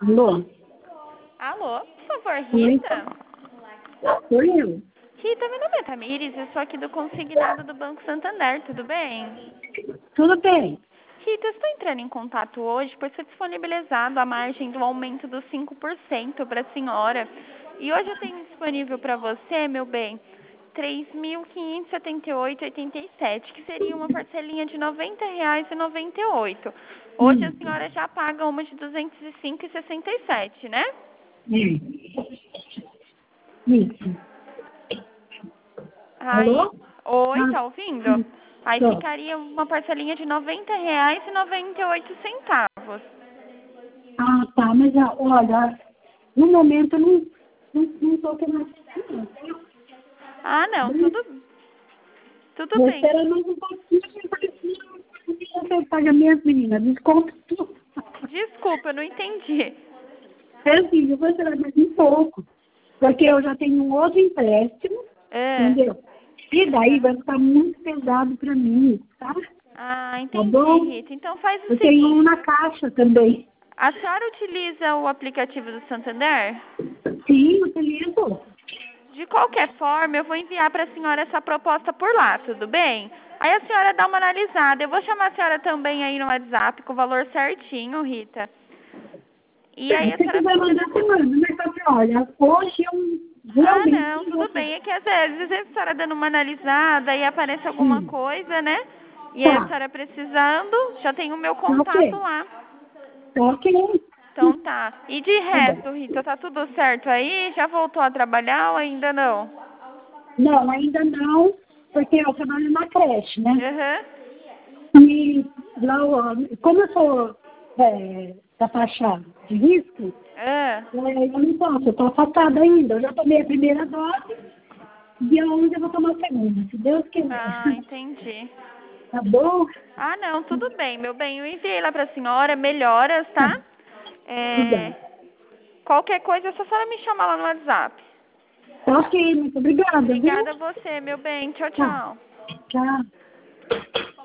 Alô? Alô, por favor, Oi? Rita? Sou eu. Rita, meu nome é Tamires, eu sou aqui do consignado do Banco Santander, tudo bem? Tudo bem? Rita, eu estou entrando em contato hoje por ser disponibilizado a margem do aumento dos 5% para a senhora. E hoje eu tenho disponível para você, meu bem, 3.578,87, que seria uma parcelinha de R$ 90,98. Hoje a Isso. senhora já paga uma de R$ 205,67, né? É. Isso. Aí, Alô? oi, Ah, tá ouvindo? Aí tô. ficaria uma parcelinha de R$ 90,98. Ah, tá. Mas, olha, no momento eu não tô querendo assistir, não. Ah, não, tudo Vou bem. esperar mais um pouquinho, porque senão eu pagamento, menina. Desconto tudo. Desculpa, eu não entendi. É assim, eu vou esperar mais um pouco. Porque eu já tenho um outro empréstimo, É. entendeu? E daí Aham. vai ficar muito pesado para mim, tá? Ah, Tá entendi, bom? Rita. Então faz o Eu tenho um seguinte. na caixa também. A senhora utiliza o aplicativo do Santander? Sim, utilizo. De qualquer forma, eu vou enviar para a senhora essa proposta por lá, tudo bem? Aí a senhora dá uma analisada. Eu vou chamar a senhora também aí no WhatsApp com o valor certinho, Rita. E aí Se a você senhora quiser me mandar, você manda. Mas só que, olha, hoje eu Ah, realmente não, não vou tudo fazer. bem. É que às vezes a senhora dando uma analisada e aparece alguma Sim. coisa, né? E aí a Tá. senhora precisando, já tem o meu Tá contato ok. lá. Tá ok. Então tá. E de Tá bom. resto, Rita, tá tudo certo aí? Já voltou a trabalhar ou ainda não? Não, ainda não, porque eu trabalho na creche, né? Aham. E lá, como eu sou da faixa de risco, Ah. eu não posso, eu estou afastada ainda. Eu já tomei a primeira dose, dia 11 eu vou tomar a segunda, se Deus quiser. Ah, entendi. Tá bom? Ah, não, tudo bem, meu bem. Eu enviei lá pra senhora, melhoras, Tá, tá? É, obrigada. qualquer coisa é só a senhora me chamar lá no WhatsApp. Tá ok, muito obrigada, viu? Obrigada a você, meu bem. Tchau, Tá, tchau. tchau.